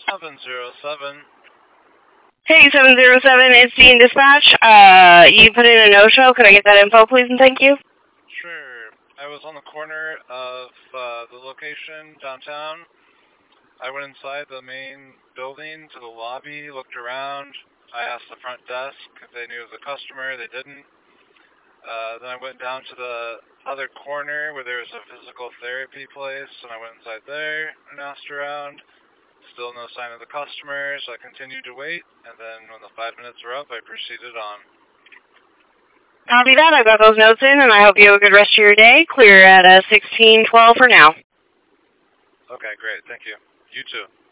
707. Hey, 707, it's Dean Dispatch. You put in a no-show. Could I get that info, please, and thank you? Sure. I was on the corner of the location downtown. I went inside the main building to the lobby, looked around. I asked the front desk if they knew of the customer. They didn't. Then I went down to the other corner where there was a physical therapy place, and I went inside there and asked around. Still no sign of the customer, so I continued to wait, and then when the 5 minutes were up, I proceeded on. Copy that. I've got those notes in, and I hope you have a good rest of your day. Clear at 16:12 for now. Okay, great. Thank you. You too.